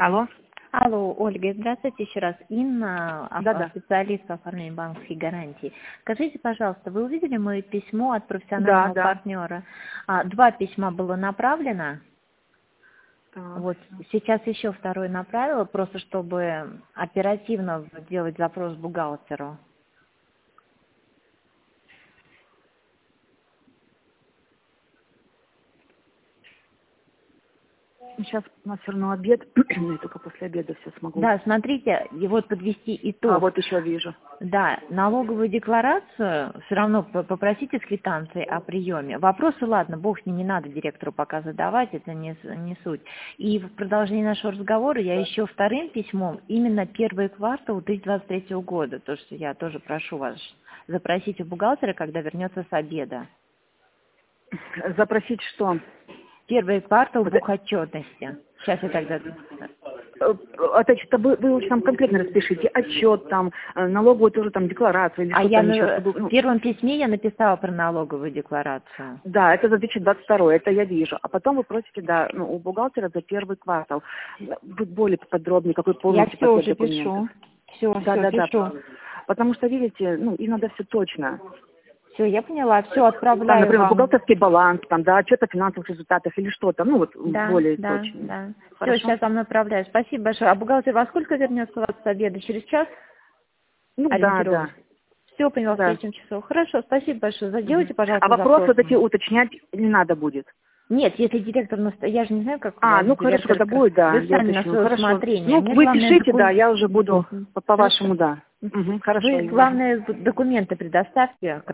Алло. Алло, Ольга, здравствуйте еще раз. Инна, Да-да. специалист по оформлению банковских гарантий. Скажите, пожалуйста, вы увидели мое письмо от профессионального Да. партнера? 2 письма было направлено. Так. Вот сейчас еще второе направила, просто чтобы оперативно сделать запрос бухгалтеру. Сейчас у нас все равно обед. Я только после обеда все смогу. Да, смотрите, и вот подвести А итог. вот еще вижу. Да, налоговую декларацию все равно попросите с квитанцией о приеме. Вопросы, ладно, бог с ним, не надо директору пока задавать, это не суть. И в продолжении нашего разговора я еще вторым письмом именно первый квартал 2023 года, то, что я тоже прошу вас запросить у бухгалтера, когда вернется с обеда. Запросить что? Первый квартал бухотчетности. Сейчас я тогда... Это что-то вы лучше там конкретно распишите. Отчет там, налоговую тоже там декларацию или А что я там еще. в первом письме я написала про налоговую декларацию. Да, это за 2022, это я вижу. А потом вы просите, да, у бухгалтера за первый квартал. Вы более подробнее, какой полностью Я все уже пакет документов. пишу. Все, Да. Потому что, видите, иногда все точно. Все, я поняла, все, отправляю Там, например, вам. бухгалтерский баланс, там, да, отчет о финансовых результатах или что-то, более Да. точно. Все, Хорошо? сейчас вам направляю. Спасибо большое. А бухгалтер во сколько вернется у вас с обеда? Через час? Да. Все, поняла, в Да. 3 часов. Хорошо, спасибо большое. Заделайте, пожалуйста, А вопрос запрос. вот эти уточнять не надо будет? Нет, если директор... Я же не знаю, как у вас Хорошо, директор... это будет, да. Вы Я сами на уточню. свое Хорошо. усмотрение. Мне Вы главное пишите, да, я уже буду по-вашему, да. Хорошо. Вы, главное, документы предоставьте,